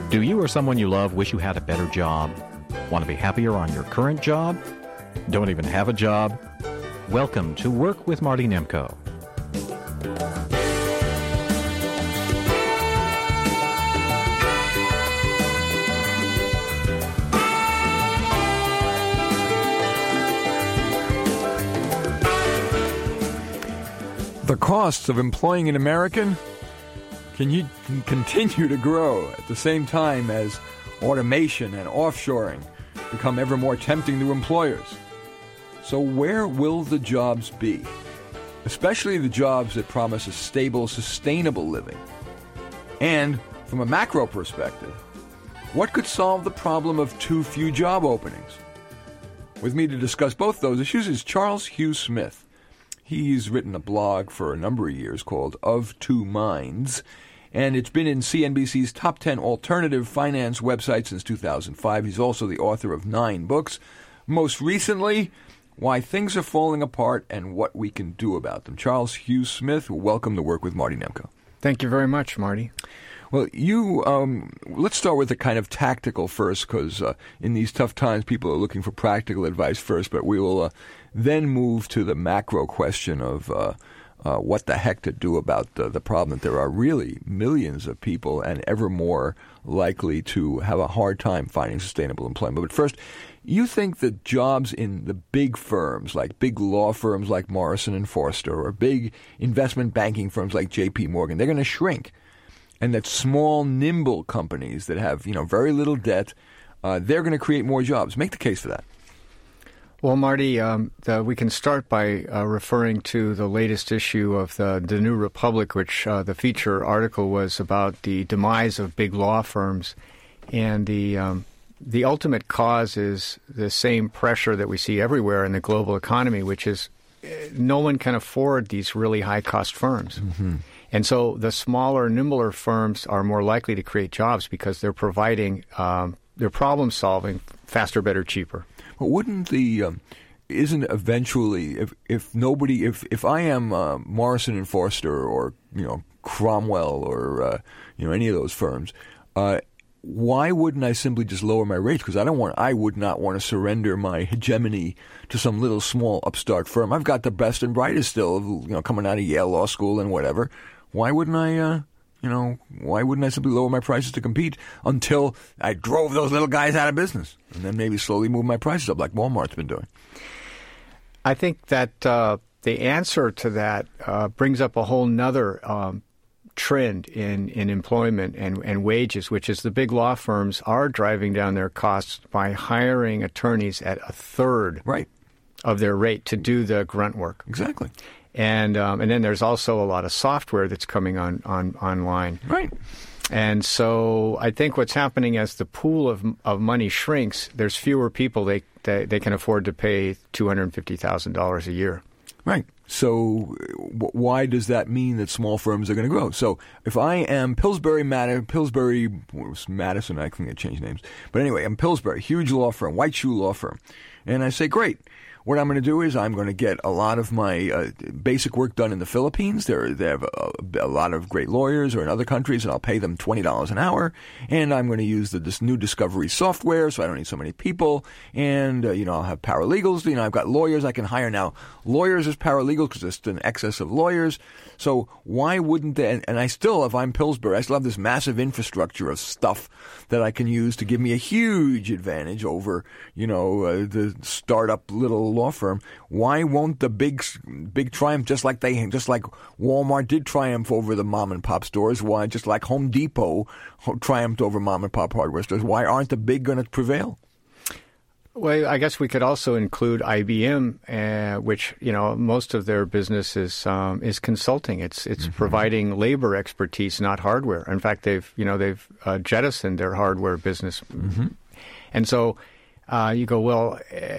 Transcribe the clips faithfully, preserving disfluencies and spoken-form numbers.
Do you or someone you love wish you had a better job? Want to be happier on your current job? Don't even have a job? Welcome to Work with Marty Nemko. The costs of employing an American can, you, can continue to grow at the same time as automation and offshoring become ever more tempting to employers. So where will the jobs be? Especially the jobs that promise a stable, sustainable living. And from a macro perspective, what could solve the problem of too few job openings? With me to discuss both those issues is Charles Hugh Smith. He's written a blog for a number of years called Of Two Minds, and it's been in C N B C's top ten alternative finance website since two thousand five. He's also the author of nine books. Most recently, Why Things Are Falling Apart and What We Can Do About Them. Charles Hugh Smith, welcome to Work with Marty Nemko. Thank you very much, Marty. Well, you, um, let's start with the kind of tactical first, because uh, in these tough times, people are looking for practical advice first, but we will uh, then move to the macro question of uh, uh, what the heck to do about uh, the problem that there are really millions of people and ever more likely to have a hard time finding sustainable employment. But first, you think that jobs in the big firms, like big law firms like Morrison and Foerster, or big investment banking firms like J P Morgan, they're going to shrink. And that small, nimble companies that have, you know, very little debt, uh, they're going to create more jobs. Make the case for that. Well, Marty, um, the, we can start by uh, referring to the latest issue of the, the New Republic, which uh, the feature article was about the demise of big law firms. And the um, the ultimate cause is the same pressure that we see everywhere in the global economy, which is uh, no one can afford these really high-cost firms. Mm-hmm. And so the smaller, nimbler firms are more likely to create jobs because they're providing, um, they're problem-solving faster, better, cheaper. But wouldn't the, um, isn't eventually, if if nobody, if, if I am uh, Morrison and Foerster or, you know, Cromwell or, uh, you know, any of those firms, uh, why wouldn't I simply just lower my rates? Because I don't want, I would not want to surrender my hegemony to some little small upstart firm. I've got the best and brightest still, you know, coming out of Yale Law School and whatever. Why wouldn't I, uh, you know, why wouldn't I simply lower my prices to compete until I drove those little guys out of business and then maybe slowly move my prices up like Walmart's been doing? I think that uh, the answer to that uh, brings up a whole nother um, trend in, in employment and, and wages, which is the big law firms are driving down their costs by hiring attorneys at a third right. of their rate to do the grunt work. Exactly. And um, and then there's also a lot of software that's coming on, on online. Right. And so I think what's happening as the pool of of money shrinks, there's fewer people they they, they can afford to pay two hundred fifty thousand dollars a year. Right. So w- why does that mean that small firms are going to grow? So if I am Pillsbury, Mad- Pillsbury, what was Madison, I think I changed names. But anyway, I'm Pillsbury, huge law firm, white shoe law firm. And I say, great. What I'm going to do is I'm going to get a lot of my uh, basic work done in the Philippines. They're, they have a, a lot of great lawyers, or in other countries, and I'll pay them twenty dollars an hour. And I'm going to use the, this new Discovery software, so I don't need so many people. And, uh, you know, I'll have paralegals. You know, I've got lawyers I can hire now. Lawyers as paralegals because there's an excess of lawyers. So why wouldn't they? And, and I still, if I'm Pillsbury, I still have this massive infrastructure of stuff that I can use to give me a huge advantage over, you know, uh, the startup little law firm. Why won't the big, big triumph, just like they, just like Walmart did triumph over the mom and pop stores? Why, just like Home Depot triumphed over mom and pop hardware stores? Why aren't the big going to prevail? Well, I guess we could also include I B M, uh, which, you know, most of their business is um, is consulting. It's it's mm-hmm. providing labor expertise, not hardware. In fact, they've you know they've uh, jettisoned their hardware business, mm-hmm. and so uh, you go, well,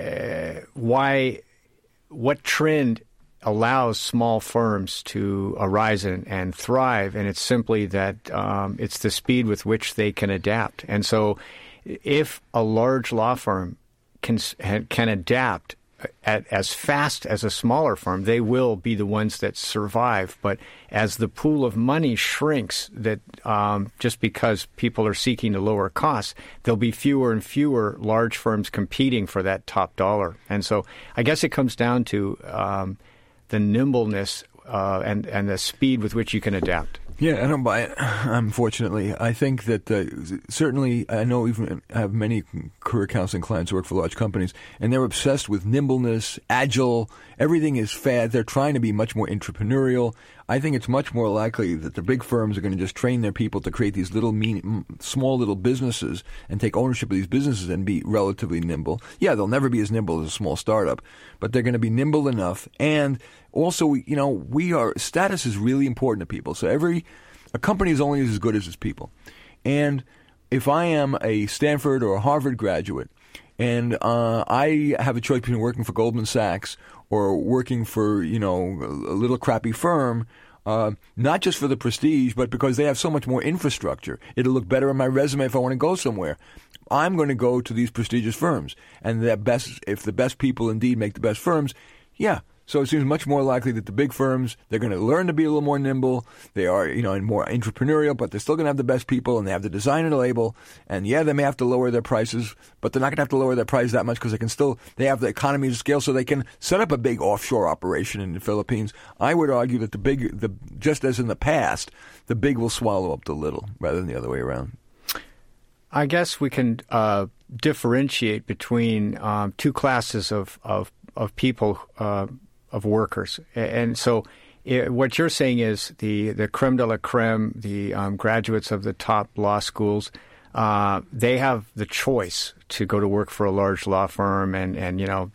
uh, why? What trend allows small firms to arise and, and thrive? And it's simply that um, it's the speed with which they can adapt. And so, if a large law firm can can adapt at, as fast as a smaller firm, they will be the ones that survive. But as the pool of money shrinks, that um, just because people are seeking to lower costs, there'll be fewer and fewer large firms competing for that top dollar. And so I guess it comes down to um, the nimbleness uh, and, and the speed with which you can adapt. Yeah, I don't buy it, unfortunately. I think that uh, certainly, I know even I have many career counseling clients who work for large companies, and they're obsessed with nimbleness, agile, everything is fast. They're trying to be much more entrepreneurial. I think it's much more likely that the big firms are going to just train their people to create these little, mean, small little businesses and take ownership of these businesses and be relatively nimble. Yeah, they'll never be as nimble as a small startup, but they're going to be nimble enough. And also, you know, we are status is really important to people. So every a company is only as good as its people. And if I am a Stanford or a Harvard graduate, and uh, I have a choice between working for Goldman Sachs or working for, you know, a little crappy firm, uh, not just for the prestige, but because they have so much more infrastructure. It'll look better on my resume if I want to go somewhere. I'm going to go to these prestigious firms. And the best, if the best people indeed make the best firms, yeah. So it seems much more likely that the big firms, they're going to learn to be a little more nimble. They are, you know, and more entrepreneurial, but they're still going to have the best people, and they have the design and the label. And yeah, they may have to lower their prices, but they're not going to have to lower their price that much because they can still, they have the economies of scale, so they can set up a big offshore operation in the Philippines. I would argue that the big, the just as in the past, the big will swallow up the little rather than the other way around. I guess we can uh, differentiate between um, two classes of of, of people. Uh, of workers. And so it, what you're saying is the, the creme de la creme, the um, graduates of the top law schools, uh, they have the choice to go to work for a large law firm and, and you know,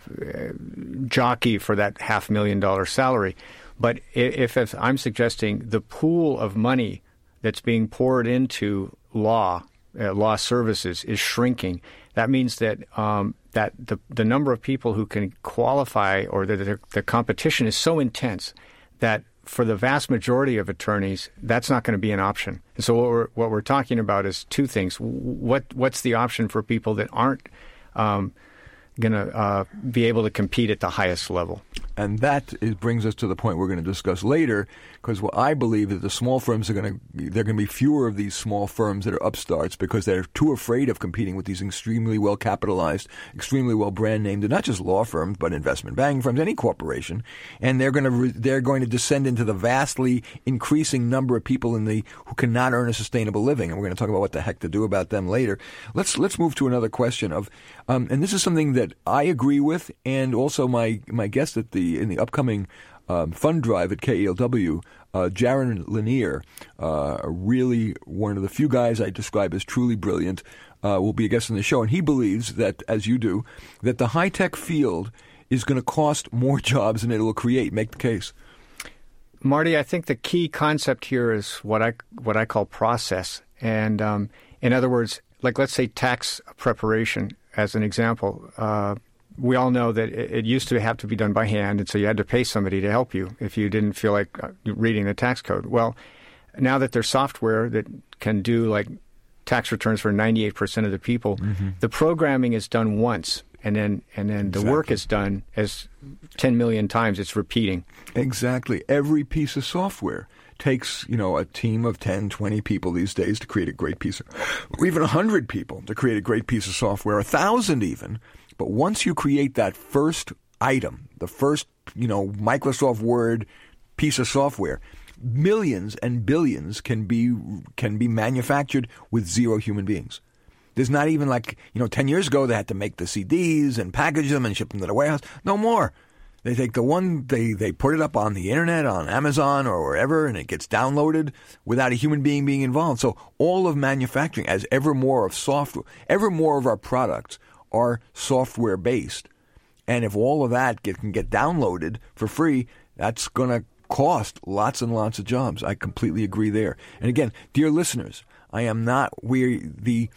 jockey for that half million dollar salary. But if, if I'm suggesting the pool of money that's being poured into law, uh, law services is shrinking, that means that um, that the the number of people who can qualify or the, the, the competition is so intense that for the vast majority of attorneys, that's not going to be an option. And so what we're, what we're talking about is two things. What What's the option for people that aren't um, going to uh, be able to compete at the highest level? And that is, brings us to the point we're going to discuss later, because what I believe that the small firms are going to, there are going to be fewer of these small firms that are upstarts because they're too afraid of competing with these extremely well capitalized, extremely well brand named, and not just law firms, but investment banking firms, any corporation. And they're going to, re, they're going to descend into the vastly increasing number of people in the, who cannot earn a sustainable living. And we're going to talk about what the heck to do about them later. Let's, let's move to another question of, um, and this is something that I agree with, and also my, my guest at the, in the upcoming um, fund drive at K E L W, uh, Jaron Lanier, uh, really one of the few guys I describe as truly brilliant, uh, will be a guest on the show. And he believes that, as you do, that the high-tech field is going to cost more jobs than it will create. Make the case. Marty, I think the key concept here is what I what I call process. And um, in other words, like let's say tax preparation as an example. Uh, We all know that it used to have to be done by hand, and so you had to pay somebody to help you if you didn't feel like reading the tax code. Well, now that there's software that can do like tax returns for ninety-eight percent of the people, mm-hmm. the programming is done once, and then and then the exactly. work is done as ten million times. It's repeating. Exactly. Every piece of software takes, you know, a team of ten, twenty people these days to create a great piece of, or even one hundred people to create a great piece of software, one thousand even. But once you create that first item, the first, you know, Microsoft Word piece of software, millions and billions can be can be manufactured with zero human beings. There's not even like, you know, ten years ago they had to make the C Ds and package them and ship them to the warehouse. No more. They take the one, they, they put it up on the internet, on Amazon or wherever, and it gets downloaded without a human being being involved. So all of manufacturing, as ever more of software, ever more of our products are software based, and if all of that get, can get downloaded for free, that's going to cost lots and lots of jobs. I completely agree there. And again, dear listeners, I am not we the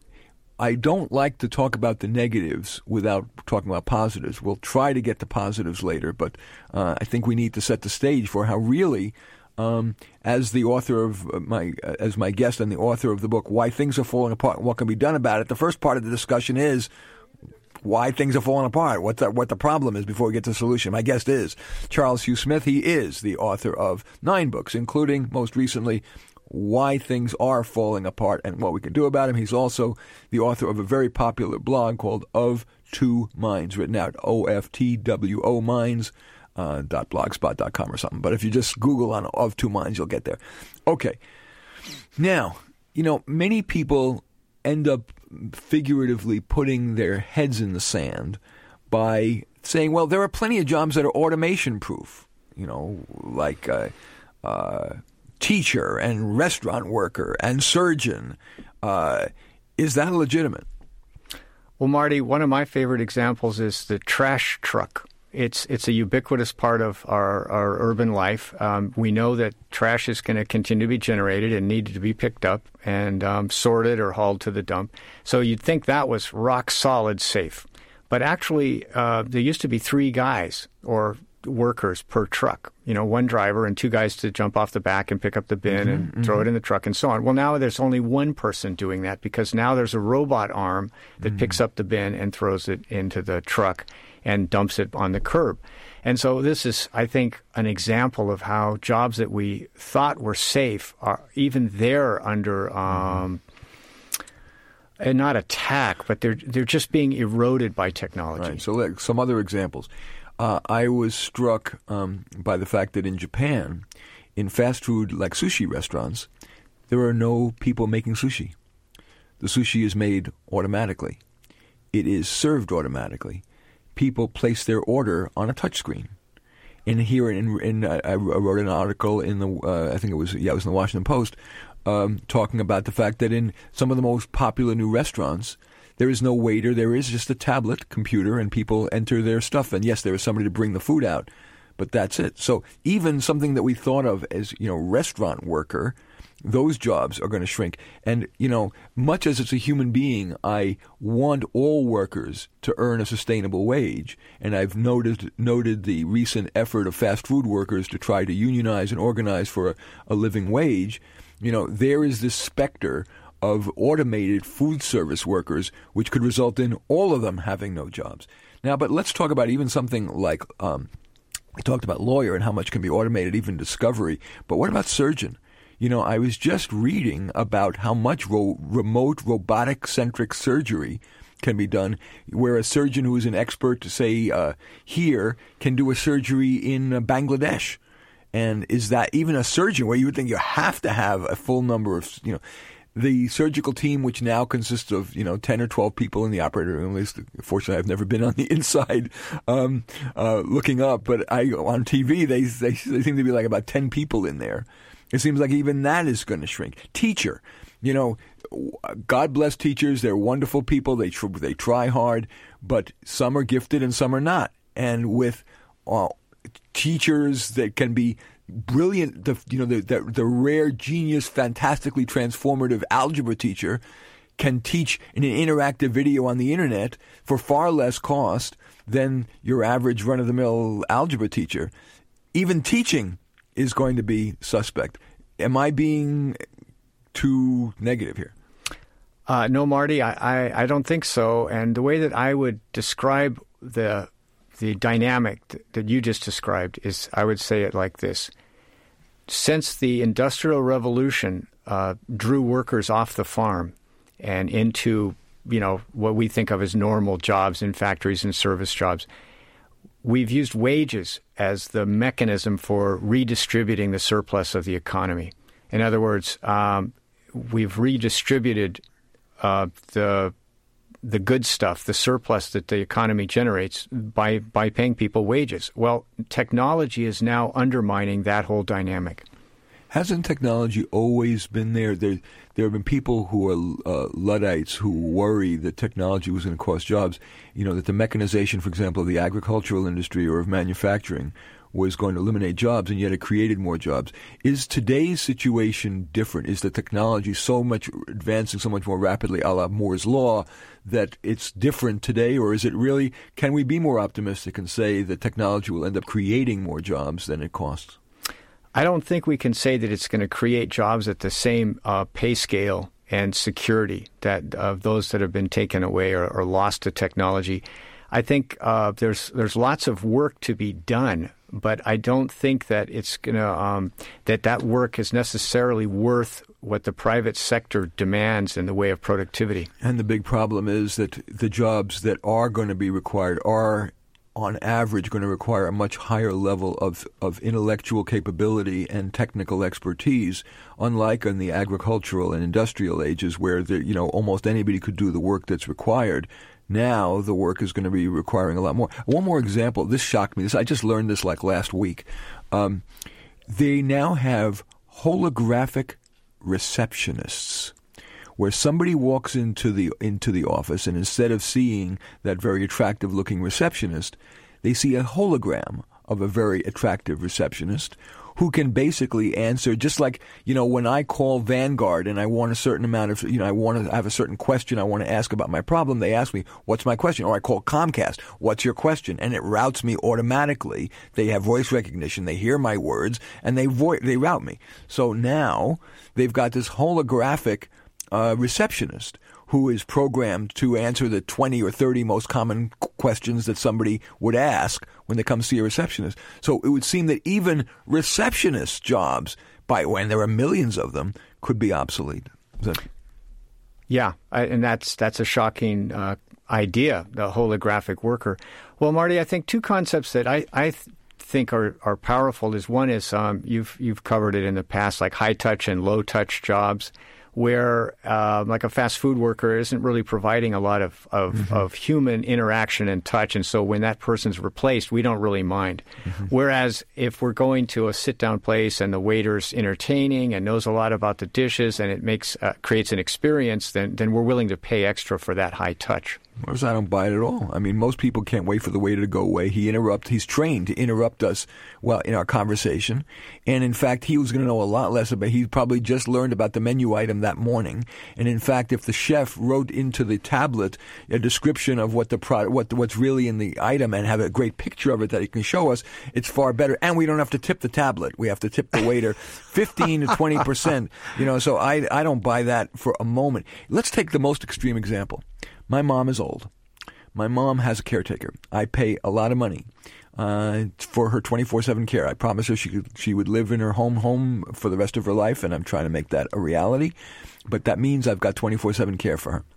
I don't like to talk about the negatives without talking about positives. We'll try to get to positives later, but uh, I think we need to set the stage for how really, um, as the author of my as my guest and the author of the book Why Things Are Falling Apart and What Can Be Done About It, the first part of the discussion is, why things are falling apart, what the, what the problem is before we get to the solution. My guest is Charles Hugh Smith. He is the author of nine books, including, most recently, Why Things Are Falling Apart and What We Can Do About Them. He's also the author of a very popular blog called Of Two Minds, written out O F T W O Minds. Uh, dot blogspot dot com or something. But if you just Google on Of Two Minds, you'll get there. Okay. Now, you know, many people end up figuratively putting their heads in the sand by saying, well, there are plenty of jobs that are automation proof, you know, like uh, uh, teacher and restaurant worker and surgeon. Uh, is that legitimate? Well, Marty, one of my favorite examples is the trash truck. It's it's a ubiquitous part of our, our urban life. Um, we know that trash is going to continue to be generated and need to be picked up and um, sorted or hauled to the dump. So you'd think that was rock solid safe. But actually, uh, there used to be three guys or workers per truck. You know, one driver and two guys to jump off the back and pick up the bin mm-hmm, and mm-hmm. throw it in the truck and so on. Well, now there's only one person doing that because now there's a robot arm that mm-hmm. picks up the bin and throws it into the truck and dumps it on the curb. And so this is, I think, an example of how jobs that we thought were safe are even they're under, um, and not attack, but they're they're just being eroded by technology. Right. So like, some other examples. Uh, I was struck um, by the fact that in Japan, in fast food like sushi restaurants, there are no people making sushi. The sushi is made automatically. It is served automatically. People place their order on a touchscreen. And here, in, in uh, I wrote an article in the, uh, I think it was, yeah, it was in the Washington Post, um, talking about the fact that in some of the most popular new restaurants, there is no waiter. There is just a tablet computer, and people enter their stuff. And yes, there is somebody to bring the food out, but that's it. So even something that we thought of as, you know, restaurant worker, those jobs are going to shrink. And, you know, much as it's a human being, I want all workers to earn a sustainable wage. And I've noted noted the recent effort of fast food workers to try to unionize and organize for a, a living wage. You know, there is this specter of automated food service workers, which could result in all of them having no jobs. Now, but let's talk about even something like, um, we talked about lawyer and how much can be automated, even discovery. But what about surgeon? You know, I was just reading about how much ro- remote robotic-centric surgery can be done, where a surgeon who is an expert, to say uh, here, can do a surgery in uh, Bangladesh. And is that even a surgeon where you would think you have to have a full number of, you know, the surgical team, which now consists of, you know, ten or twelve people in the operating room. At least, fortunately, I've never been on the inside um, uh, looking up, but I on T V, they, they they seem to be like about ten people in there. It seems like even that is going to shrink. Teacher, you know, God bless teachers. They're wonderful people. They tr- they try hard, but some are gifted and some are not. And with uh, teachers that can be brilliant, the, you know, the, the the rare genius, fantastically transformative algebra teacher can teach in an interactive video on the internet for far less cost than your average run-of-the-mill algebra teacher. Even teaching is going to be suspect. Am I being too negative here? Uh, no, Marty, I, I, I don't think so. And the way that I would describe the the dynamic th- that you just described is, I would say it like this. Since the Industrial Revolution uh, drew workers off the farm and into, you know, what we think of as normal jobs in factories and service jobs, we've used wages as the mechanism for redistributing the surplus of the economy. In other words, um, we've redistributed uh, the the good stuff, the surplus that the economy generates by by paying people wages. Well, technology is now undermining that whole dynamic. Hasn't technology always been there? There, there have been people who are uh, Luddites who worry that technology was going to cost jobs. You know, that the mechanization, for example, of the agricultural industry or of manufacturing was going to eliminate jobs, and yet it created more jobs. Is today's situation different? Is the technology so much advancing so much more rapidly, a la Moore's Law, that it's different today? Or is it really, can we be more optimistic and say that technology will end up creating more jobs than it costs? I don't think we can say that it's going to create jobs at the same uh, pay scale and security that of those that have been taken away or, or lost to technology. I think uh, there's there's lots of work to be done, but I don't think that it's gonna um, that that work is necessarily worth what the private sector demands in the way of productivity. And the big problem is that the jobs that are going to be required are, on average, going to require a much higher level of, of intellectual capability and technical expertise, unlike in the agricultural and industrial ages where the, you know almost anybody could do the work that's required. Now the work is going to be requiring a lot more. One more example. This shocked me. This I just learned this like last week. Um, they now have holographic receptionists, where somebody walks into the into the office, and instead of seeing that very attractive-looking receptionist, they see a hologram of a very attractive receptionist who can basically answer, just like, you know, when I call Vanguard and I want a certain amount of, you know, I want to have a certain question I want to ask about my problem, they ask me, what's my question? Or I call Comcast, what's your question? And it routes me automatically. They have voice recognition. They hear my words, and they vo- they route me. So now they've got this holographic uh, receptionist who is programmed to answer the twenty or thirty most common questions that somebody would ask when they come see a receptionist. So it would seem that even receptionist jobs, by when there are millions of them, could be obsolete. Is that... Yeah, I, and that's that's a shocking uh, idea, the holographic worker. Well, Marty, I think two concepts that I, I th- think are, are powerful is one is um, you've you've covered it in the past, like high touch and low touch jobs, where uh, like a fast food worker isn't really providing a lot of, of, mm-hmm. of human interaction and touch. And so when that person's replaced, we don't really mind. Mm-hmm. Whereas if we're going to a sit-down place and the waiter's entertaining and knows a lot about the dishes and it makes uh, creates an experience, then, then we're willing to pay extra for that high touch. Whereas I don't buy it at all. I mean, most people can't wait for the waiter to go away. He interrupt. He's trained to interrupt us, well, in our conversation. And in fact, he was going to know a lot less about. He probably just learned about the menu item that morning. And in fact, if the chef wrote into the tablet a description of what the product, what what's really in the item, and have a great picture of it that he can show us, it's far better. And we don't have to tip the tablet. We have to tip the waiter fifteen to twenty percent. You know, so I I don't buy that for a moment. Let's take the most extreme example. My mom is old. My mom has a caretaker. I pay a lot of money uh, for her twenty-four seven care. I promised her she could, she would live in her home home for the rest of her life, and I'm trying to make that a reality. But that means I've got twenty-four seven care for her.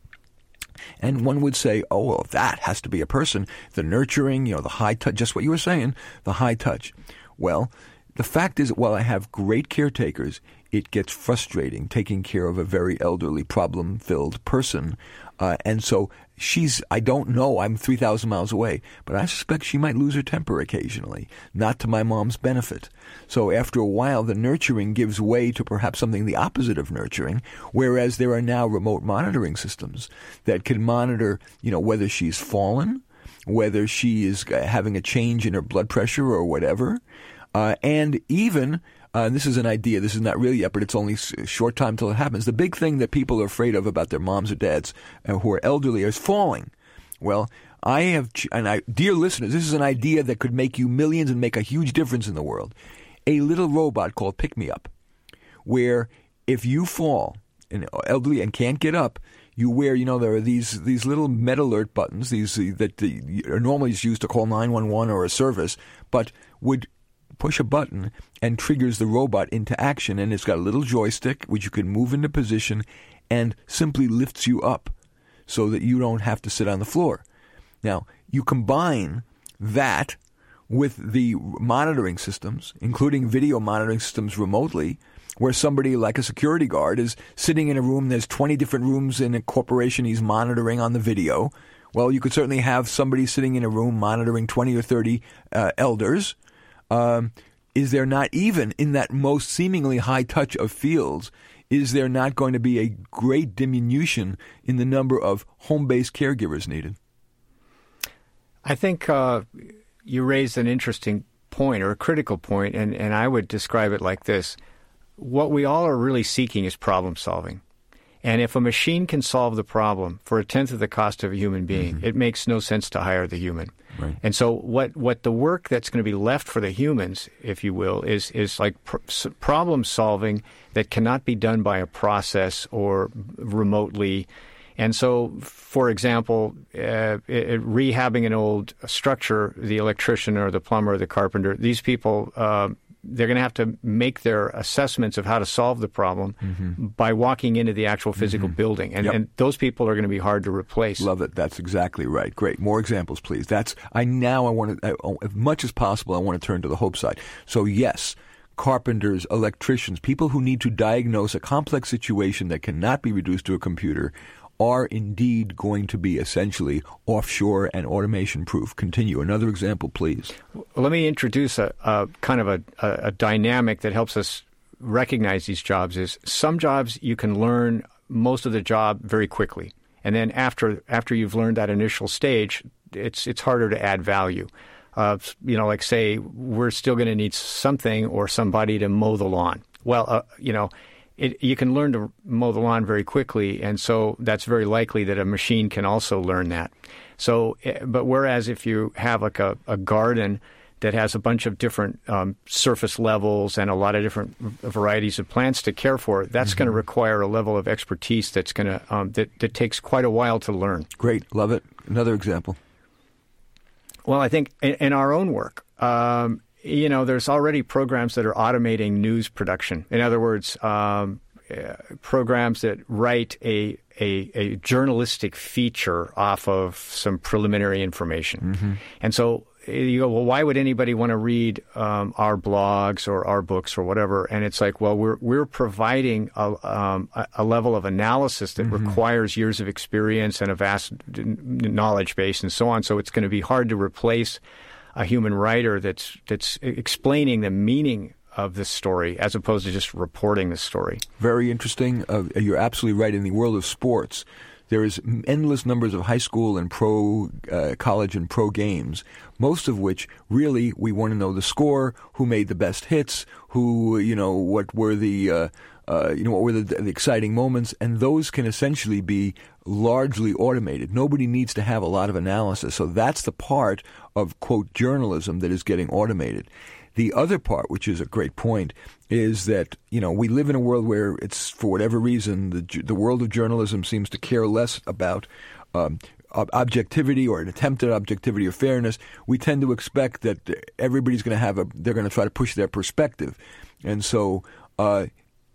And one would say, oh, well, that has to be a person. The nurturing, you know, the high touch, just what you were saying, the high touch. Well, the fact is, while I have great caretakers, it gets frustrating taking care of a very elderly, problem-filled person. Uh, and so she's, I don't know, I'm three thousand miles away, but I suspect she might lose her temper occasionally, not to my mom's benefit. So after a while, the nurturing gives way to perhaps something the opposite of nurturing, whereas there are now remote monitoring systems that can monitor, you know, whether she's fallen, whether she is having a change in her blood pressure or whatever, uh, and even... Uh, this is an idea. This is not real yet, but it's only a short time till it happens. The big thing that people are afraid of about their moms or dads uh, who are elderly is falling. Well, I have, and I, dear listeners, this is an idea that could make you millions and make a huge difference in the world. A little robot called Pick Me Up, where if you fall, and elderly and can't get up, you wear, you know, there are these these little med alert buttons, these that the, are normally used to call nine one one or a service, but would push a button and triggers the robot into action, and it's got a little joystick which you can move into position and simply lifts you up so that you don't have to sit on the floor. Now, you combine that with the monitoring systems, including video monitoring systems remotely, where somebody like a security guard is sitting in a room, there's twenty different rooms in a corporation he's monitoring on the video. Well, you could certainly have somebody sitting in a room monitoring twenty or thirty uh, elders. Um, is there not, even in that most seemingly high touch of fields, is there not going to be a great diminution in the number of home-based caregivers needed? I think uh, you raised an interesting point, or a critical point, and, and I would describe it like this. What we all are really seeking is problem solving. And if a machine can solve the problem for a tenth of the cost of a human being, mm-hmm. it makes no sense to hire the human. Right. And so what, what the work that's going to be left for the humans, if you will, is, is like pr- problem solving that cannot be done by a process or remotely. And so, for example, uh, it, rehabbing an old structure, the electrician or the plumber or the carpenter, these people, uh, they're going to have to make their assessments of how to solve the problem mm-hmm. by walking into the actual physical mm-hmm. building. And, yep. and those people are going to be hard to replace. Love it. That's exactly right. Great. More examples, please. That's I now I want to, I, as much as possible, I want to turn to the hope side. So, yes, carpenters, electricians, people who need to diagnose a complex situation that cannot be reduced to a computer are indeed going to be essentially offshore and automation-proof. Continue. Another example, please. Well, let me introduce a, a kind of a, a, a dynamic that helps us recognize these jobs. Is some jobs you can learn most of the job very quickly, and then after after you've learned that initial stage, it's it's harder to add value. Uh, you know, like say we're still going to need something or somebody to mow the lawn. Well, uh, you know. It, you can learn to mow the lawn very quickly, and so that's very likely that a machine can also learn that. So, but whereas if you have like a, a garden that has a bunch of different um, surface levels and a lot of different varieties of plants to care for, that's mm-hmm. going to require a level of expertise that's going to um, that, that takes quite a while to learn. Great, love it. Another example. Well, I think in, in our own work. Um, You know, there's already programs that are automating news production. In other words, um, uh, programs that write a, a a journalistic feature off of some preliminary information. Mm-hmm. And so you go, well, why would anybody want to read um, our blogs or our books or whatever? And it's like, well, we're we're providing a, um, a level of analysis that mm-hmm. requires years of experience and a vast knowledge base and so on. So it's going to be hard to replace a human writer that's that's explaining the meaning of the story as opposed to just reporting the story. Very interesting. Uh, you're absolutely right. In the world of sports, there is endless numbers of high school and pro uh, college and pro games, most of which really we want to know the score, who made the best hits, who, you know, what were the uh, uh, you know what were the, the exciting moments, and those can essentially be largely automated. Nobody needs to have a lot of analysis. So that's the part of, quote, journalism that is getting automated. The other part, which is a great point, is that, you know, we live in a world where it's, for whatever reason, the the world of journalism seems to care less about um, objectivity or an attempt at objectivity or fairness. We tend to expect that everybody's going to have a, they're going to try to push their perspective. And so, uh,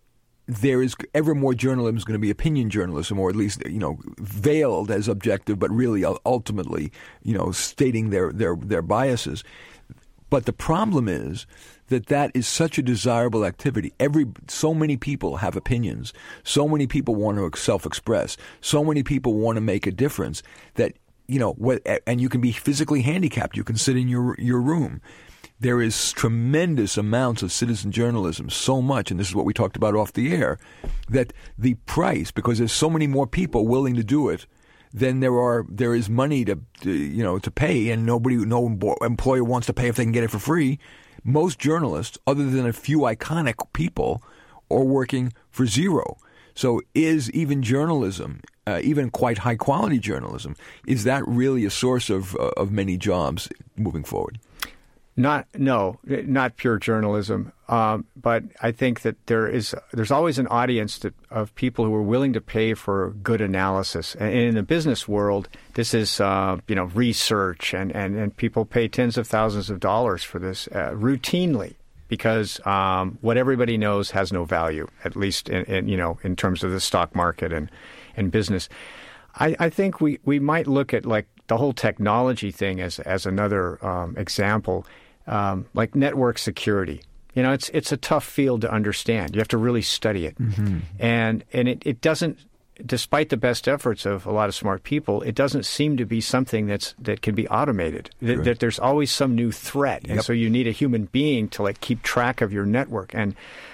there is ever more journalism is going to be opinion journalism, or at least, you know, veiled as objective, but really ultimately, you know, stating their, their, their biases. But the problem is that that is such a desirable activity. Every so many people have opinions. So many people want to self-express. So many people want to make a difference that, you know, what, and you can be physically handicapped. You can sit in your your room. There is tremendous amounts of citizen journalism, so much, and this is what we talked about off the air, that the price, because there's so many more people willing to do it, than there are there is money to, to you know to pay, and nobody, no employer wants to pay if they can get it for free. Most journalists, other than a few iconic people, are working for zero. So, is even journalism, uh, even quite high quality journalism, is that really a source of uh, of many jobs moving forward? Not no, not pure journalism. Um, but I think that there is there's always an audience to, of people who are willing to pay for good analysis. And in the business world, this is uh, you know research, and, and, and people pay tens of thousands of dollars for this uh, routinely, because um, what everybody knows has no value, at least in, in you know in terms of the stock market and and business. I, I think we, we might look at like the whole technology thing as as another um, example. Um, like network security. You know, it's it's a tough field to understand. You have to really study it. Mm-hmm. And and it, it doesn't, despite the best efforts of a lot of smart people, it doesn't seem to be something that's that can be automated. That, right. that there's always some new threat. And yep. so you need a human being to like keep track of your network. And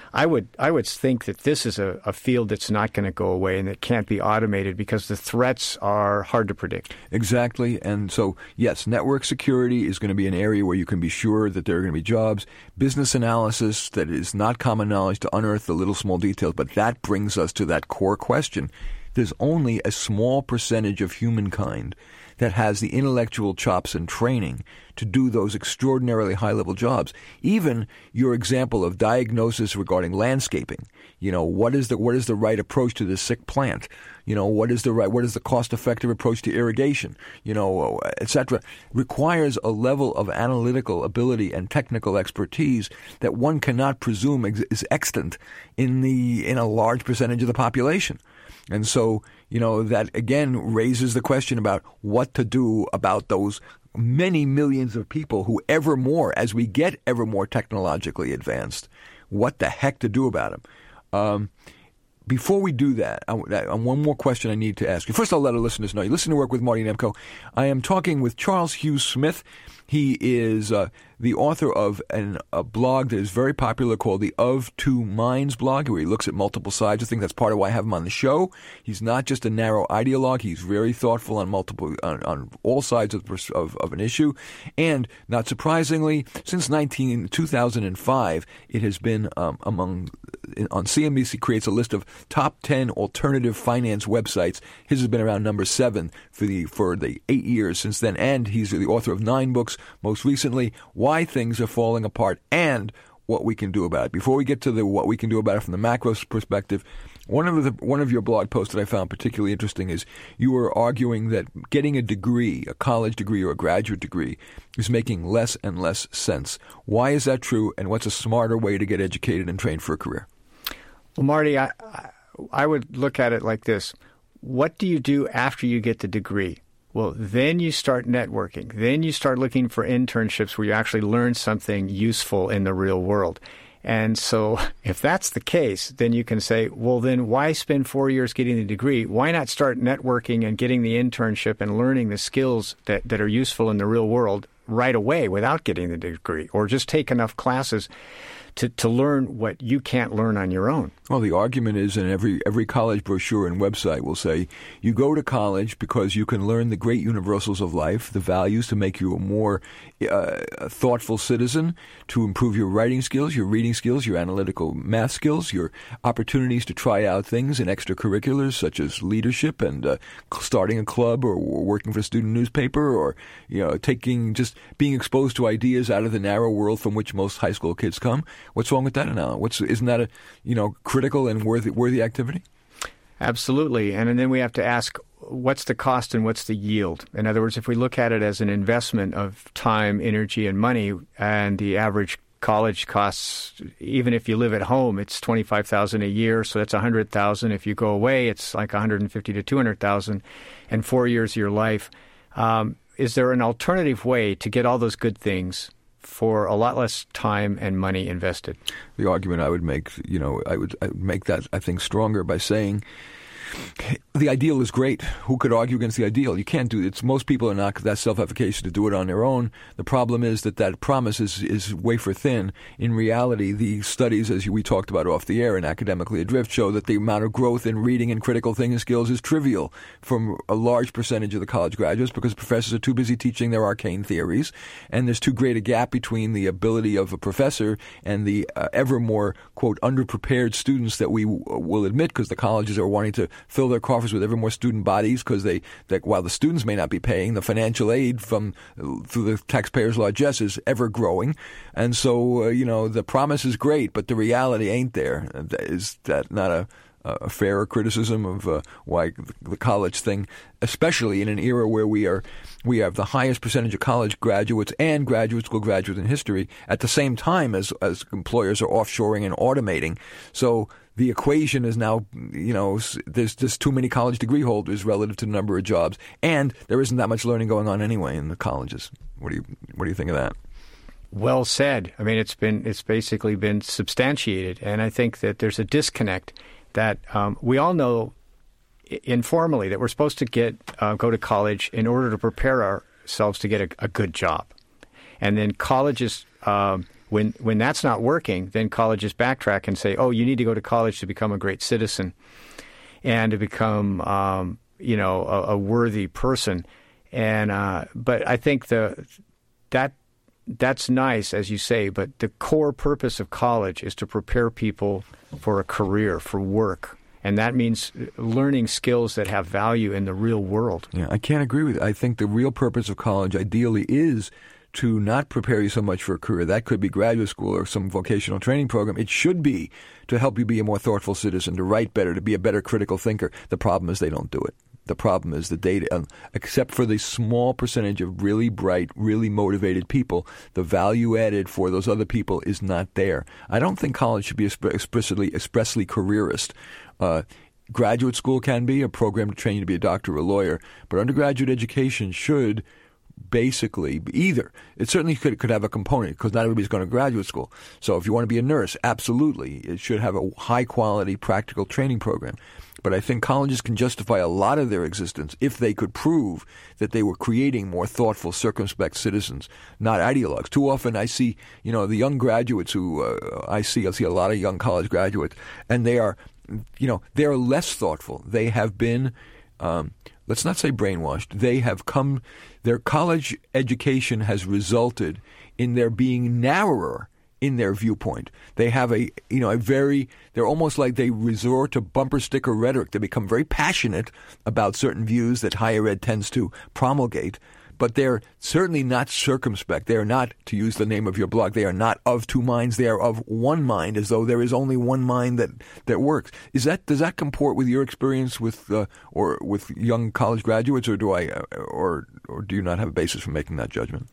I would I would think that this is a, a field that's not going to go away and that can't be automated because the threats are hard to predict. Exactly. And so, yes, network security is going to be an area where you can be sure that there are going to be jobs. Business analysis, that is not common knowledge to unearth the little small details. But that brings us to that core question. There's only a small percentage of humankind that has the intellectual chops and training to do those extraordinarily high-level jobs. Even your example of diagnosis regarding landscaping, you know, what is the what is the right approach to this sick plant? You know, what is the right what is the cost-effective approach to irrigation? You know, et cetera, requires a level of analytical ability and technical expertise that one cannot presume ex- is extant in the in a large percentage of the population. And so, you know, that again raises the question about what to do about those many millions of people who ever more, as we get ever more technologically advanced, what the heck to do about them. Um, before we do that, I, I, one more question I need to ask you. First, I'll let our listeners know. You listen to Work with Marty Nemko. I am talking with Charles Hughes Smith. He is uh, the author of an, a blog that is very popular called the Of Two Minds blog, where he looks at multiple sides. I think that's part of why I have him on the show. He's not just a narrow ideologue. He's very thoughtful on multiple on, on all sides of, of, of an issue. And not surprisingly, since nineteen, two thousand five, it has been um, among on C N B C creates a list of top ten alternative finance websites. His has been around number seven for the for the eight years since then, and he's the author of nine books. Most recently, Why Things Are Falling Apart and What We Can Do About It. Before we get to the what we can do about it from the macro perspective, one of the one of your blog posts that I found particularly interesting is you were arguing that getting a degree, a college degree or a graduate degree, is making less and less sense. Why is that true, and what's a smarter way to get educated and trained for a career? Well, Marty, I, I would look at it like this. What do you do after you get the degree? Well, then you start networking. Then you start looking for internships where you actually learn something useful in the real world. And so if that's the case, then you can say, well, then why spend four years getting the degree? Why not start networking and getting the internship and learning the skills that, that are useful in the real world right away without getting the degree? Or just take enough classes to, to learn what you can't learn on your own. Well, the argument is, and every every college brochure and website will say, you go to college because you can learn the great universals of life, the values to make you a more uh, thoughtful citizen, to improve your writing skills, your reading skills, your analytical math skills, your opportunities to try out things in extracurriculars such as leadership and uh, starting a club or, or working for a student newspaper, or you know taking just being exposed to ideas out of the narrow world from which most high school kids come. What's wrong with that now? What's isn't that a you know critical and worthy worthy activity? Absolutely, and, and then we have to ask, what's the cost and what's the yield? In other words, if we look at it as an investment of time, energy, and money, and the average college costs, even if you live at home, it's twenty-five thousand dollars a year, so that's one hundred thousand dollars. If you go away, it's like one hundred fifty thousand to two hundred thousand dollars, and four years of your life. Um, is there an alternative way to get all those good things for a lot less time and money invested? The argument I would make, you know, I would, I would make that, I think, stronger by saying the ideal is great. Who could argue against the ideal? You can't do it. It's, most people are not that self-efficacious to do it on their own. The problem is that that promise is, is wafer thin. In reality, the studies, as we talked about off the air and academically adrift, show that the amount of growth in reading and critical thinking skills is trivial from a large percentage of the college graduates because professors are too busy teaching their arcane theories, and there's too great a gap between the ability of a professor and the uh, ever more, quote, underprepared students that we w- will admit because the colleges are wanting to fill their coffers with ever more student bodies because they, they, while the students may not be paying, the financial aid from through the taxpayers' largesse is ever growing, and so uh, you know the promise is great, but the reality ain't there. Is that not a, a fair criticism of uh, why the college thing, especially in an era where we are we have the highest percentage of college graduates and graduate school graduates in history at the same time as as employers are offshoring and automating, so. The equation is now, you know, there's just too many college degree holders relative to the number of jobs, and there isn't that much learning going on anyway in the colleges. What do you what do you think of that? Well said. I mean, it's been it's basically been substantiated, and I think that there's a disconnect that um, we all know informally that we're supposed to get uh, go to college in order to prepare ourselves to get a, a good job, and then colleges um, When when that's not working, then colleges backtrack and say, oh, you need to go to college to become a great citizen and to become, um, you know, a, a worthy person. And uh, but I think the that that's nice, as you say, but the core purpose of college is to prepare people for a career, for work. And that means learning skills that have value in the real world. Yeah, I can't agree with you. I think the real purpose of college ideally is to not prepare you so much for a career. That could be graduate school or some vocational training program. It should be to help you be a more thoughtful citizen, to write better, to be a better critical thinker. The problem is they don't do it. The problem is the data, um, except for the small percentage of really bright, really motivated people, the value added for those other people is not there. I don't think college should be expressly, expressly careerist. Uh, graduate school can be a program to train you to be a doctor or a lawyer, but undergraduate education should basically either. It certainly could could have a component because not everybody's going to graduate school. So if you want to be a nurse, absolutely, it should have a high-quality practical training program. But I think colleges can justify a lot of their existence if they could prove that they were creating more thoughtful, circumspect citizens, not ideologues. Too often I see, you know, the young graduates who uh, I see, I see a lot of young college graduates, and they are, you know, they are less thoughtful. They have been, um, let's not say brainwashed. They have come, their college education has resulted in their being narrower in their viewpoint. They have a, you know, a very, they're almost like they resort to bumper sticker rhetoric. They become very passionate about certain views that higher ed tends to promulgate, but they're certainly not circumspect. They are not, to use the name of your blog, they are not of two minds. They are of one mind, as though there is only one mind that, that works. Is that, does that comport with your experience with, uh, or with young college graduates, or do I, uh, or, or do you not have a basis for making that judgment?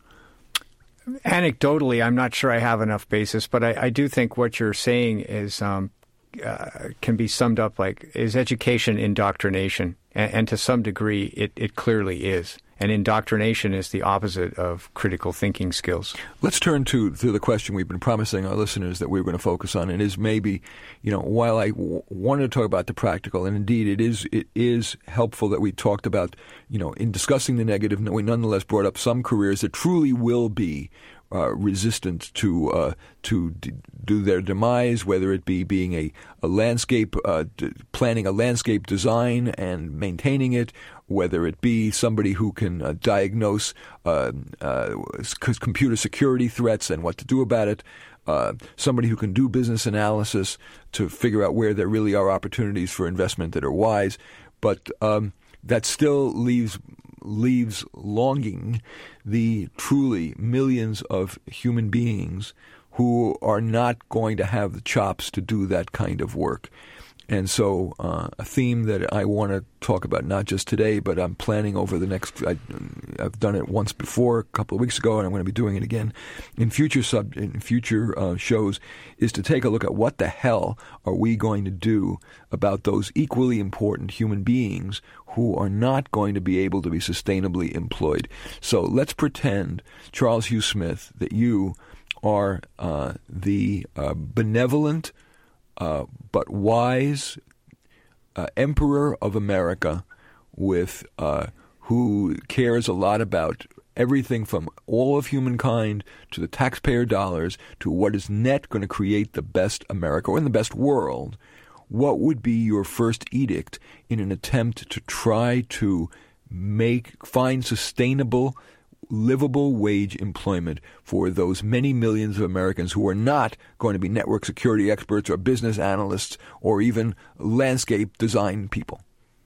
Anecdotally, I'm not sure I have enough basis, but I, I do think what you're saying is um, uh, can be summed up like, is education indoctrination? And, and to some degree, it, it clearly is. And indoctrination is the opposite of critical thinking skills. Let's turn to, to the question we've been promising our listeners that we we're going to focus on. And is maybe, you know, while I w- wanted to talk about the practical, and indeed it is it is helpful that we talked about, you know, in discussing the negative, we nonetheless brought up some careers that truly will be Uh, resistant to uh, to d- do their demise, whether it be being a, a landscape, uh, d- planning a landscape design and maintaining it, whether it be somebody who can uh, diagnose uh, uh, c- computer security threats and what to do about it, uh, somebody who can do business analysis to figure out where there really are opportunities for investment that are wise, but um, that still leaves leaves longing the truly millions of human beings who are not going to have the chops to do that kind of work. And so uh, a theme that I want to talk about, not just today, but I'm planning over the next, I, I've done it once before, a couple of weeks ago, and I'm going to be doing it again in future sub, in future uh, shows, is to take a look at what the hell are we going to do about those equally important human beings who are not going to be able to be sustainably employed. So let's pretend, Charles Hugh Smith, that you are uh, the uh, benevolent, Uh, but wise uh, emperor of America, with uh, who cares a lot about everything from all of humankind to the taxpayer dollars to what is net going to create the best America or in the best world. What would be your first edict in an attempt to try to make find sustainable, livable wage employment for those many millions of Americans who are not going to be network security experts or business analysts or even landscape design people?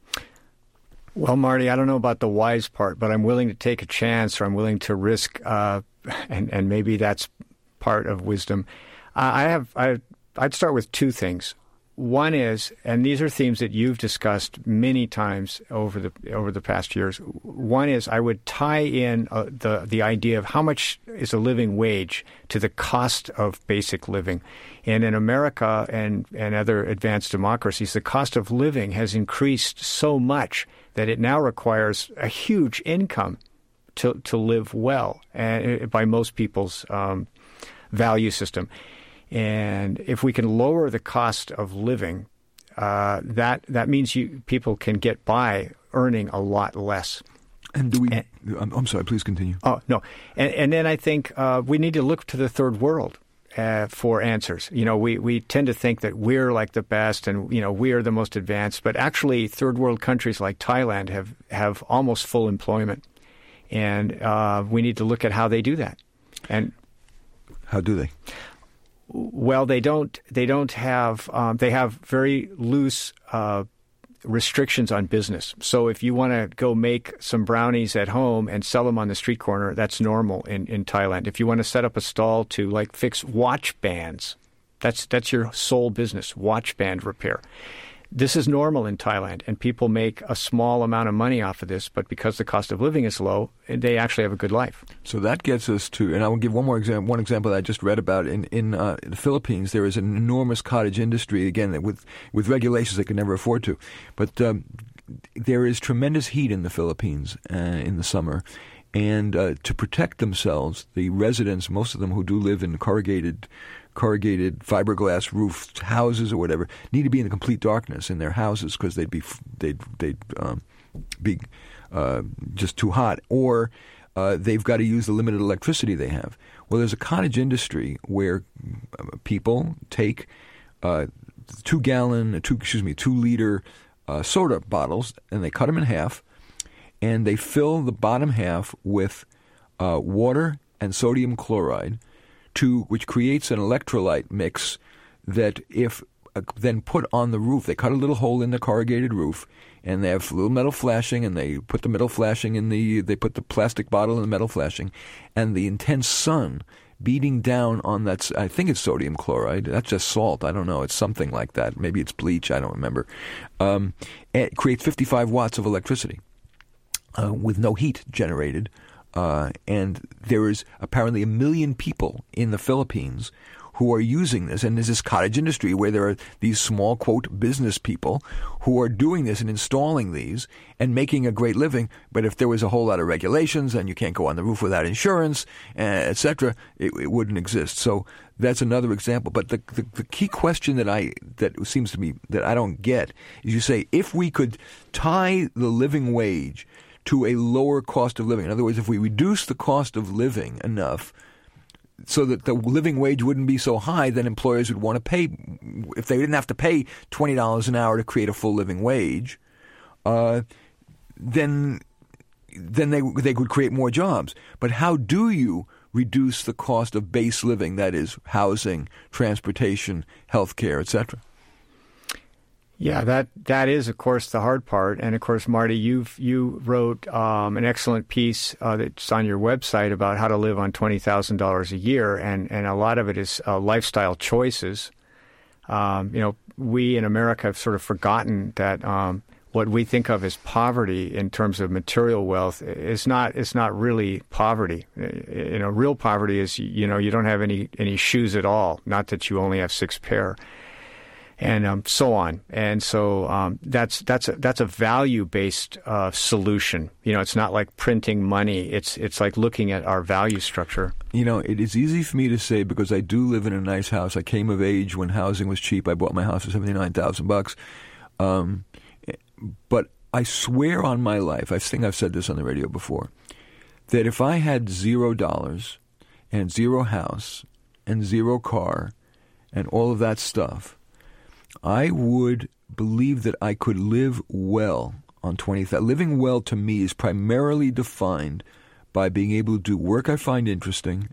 Well, Marty, I don't know about the wise part, but I'm willing to take a chance, or I'm willing to risk, uh, and, and maybe that's part of wisdom. Uh, I have, I, I'd start with two things. One is, and these are themes that you've discussed many times over the over the past years. One is, I would tie in uh, the the idea of how much is a living wage to the cost of basic living. And in America and, and other advanced democracies, the cost of living has increased so much that it now requires a huge income to to live well, and by most people's um, value system. And if we can lower the cost of living, uh, that that means you people can get by earning a lot less. And do we? And, I'm, I'm sorry. Please continue. Oh no, and, and then I think uh, we need to look to the third world. uh, for answers. You know, we, we tend to think that we're like the best and, you know, we are the most advanced. But actually, third world countries like Thailand have, have almost full employment. And uh, we need to look at how they do that. And how do they? Well, they don't. They don't have. Um, they have very loose uh, restrictions on business. So if you want to go make some brownies at home and sell them on the street corner, that's normal in, in Thailand. If you want to set up a stall to like fix watch bands, that's that's your sole business, watch band repair. This is normal in Thailand, and people make a small amount of money off of this, but because the cost of living is low, they actually have a good life. So that gets us to, and I will give one more example. One example that I just read about in in uh, the Philippines. There is an enormous cottage industry, again with with regulations they could never afford to, but um, there is tremendous heat in the Philippines uh, in the summer, and uh, to protect themselves, the residents, most of them who do live in corrugated. corrugated fiberglass roofed houses or whatever need to be in the complete darkness in their houses because they'd be they'd they'd um, be uh, just too hot, or uh, they've got to use the limited electricity they have. Well, there's a cottage industry where people take uh, two gallon, two excuse me, two liter uh, soda bottles and they cut them in half, and they fill the bottom half with uh, water and sodium chloride. To, which creates an electrolyte mix that if uh, then put on the roof, they cut a little hole in the corrugated roof, and they have little metal flashing, and they put the metal flashing in the, they put the plastic bottle in the metal flashing, and the intense sun beating down on that, I think it's sodium chloride, that's just salt, I don't know, it's something like that, maybe it's bleach, I don't remember, um, it creates fifty-five watts of electricity uh, with no heat generated. Uh, and there is apparently a million people in the Philippines who are using this. And there's this cottage industry where there are these small, quote, business people who are doing this and installing these and making a great living. But if there was a whole lot of regulations and you can't go on the roof without insurance, uh, et cetera, it, it wouldn't exist. So that's another example. But the, the, the key question that I that seems to me that I don't get is you say if we could tie the living wage to a lower cost of living. In other words, if we reduce the cost of living enough so that the living wage wouldn't be so high, then employers would want to pay, if they didn't have to pay twenty dollars an hour to create a full living wage, uh, then then they they would create more jobs. But how do you reduce the cost of base living, that is, housing, transportation, health care, et cetera? Yeah, that that is, of course, the hard part. And, of course, Marty, you've you wrote um, an excellent piece uh, that's on your website about how to live on twenty thousand dollars a year, and, and a lot of it is uh, lifestyle choices. Um, you know, we in America have sort of forgotten that um, what we think of as poverty in terms of material wealth is not is not really poverty. You know, real poverty is, you know, you don't have any, any shoes at all, not that you only have six pair. And um, so on, and so um, that's that's a, that's a value-based uh, solution. You know, it's not like printing money. It's it's like looking at our value structure. You know, it is easy for me to say because I do live in a nice house. I came of age when housing was cheap. I bought my house for seventy-nine thousand bucks. Um, but I swear on my life, I think I've said this on the radio before, that if I had zero dollars and zero house and zero car and all of that stuff, I would believe that I could live well on twenty thousand dollars. Living well to me is primarily defined by being able to do work I find interesting,